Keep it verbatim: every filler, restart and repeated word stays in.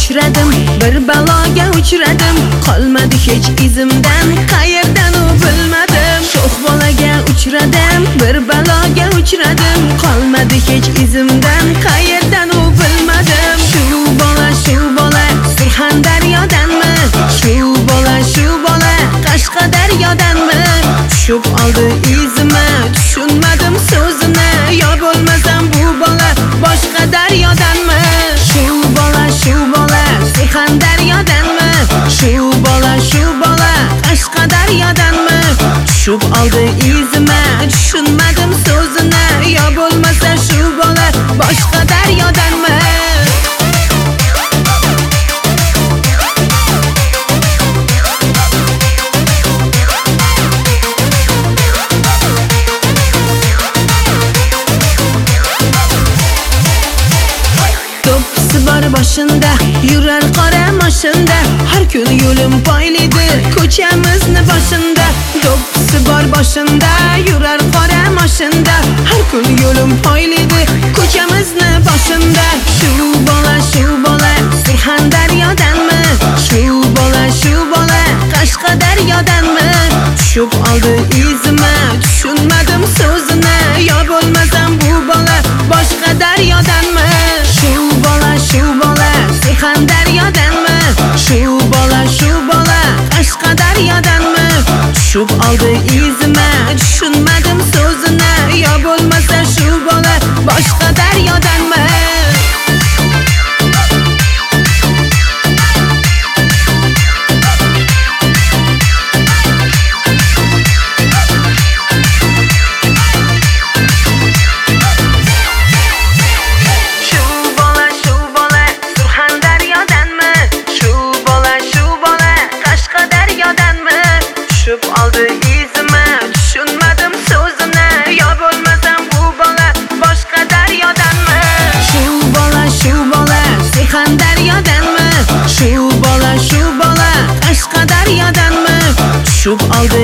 uchradim, bir baloga uchradim, qolmadi hech izimdan, qayerdan u bilmadim. Sho'x bolaga uchradim, bir baloga uchradim, qolmadi hech izimdan, qayerdan u bilmadim. Shu bola, shu bola, Surxondaryodanmi? Shu bola, shu bola, Qashqadaryodanmi? Tushib oldi izimni, tushunmadim so'zini, yo bo'lmasam bu bola boshqa daryodanmi? Shu bola, shu bola, Surxondaryodanmi? Shu bola, shu bola, Qashqadaryodanmi? Tushib oldi izimni, tushunmadim so'zini, yo bo'lmasa shu bola boshqa daryodanmi? Bor boshimda yurar qora mashinda, har kun yo'lim poylidi ko'chamizni boshimda. Do'ppisi bor boshimda yurar qora mashinda, har kun yo'lim poylidi ko'chamizni boshimda. Shu bola, shu bola, Surxondaryodanmi? Shu bola, shu bola, Qashqadaryodanmi? Tushib oldi izimni, tushunmadim so'zini, yo bo'lmasam bu bola boshqa daryodanmi? Shu bola, shu bola, Surxondaryodanmi? Shu bola, shu bola, Qashqadaryodanmi? Tushib oldi izimni, tushunmadim so'zini, yo bo'lmasa shu bola boshqa daryodanmi? Tushib oldi izimni, tushunmadim so'zini, yo bo'lmasam bu bola boshqa daryodanmi? Shu bola, shu bola, Surxondaryodanmi? Shu bola, shu bola, Qashqadaryodanmi? Tushib oldi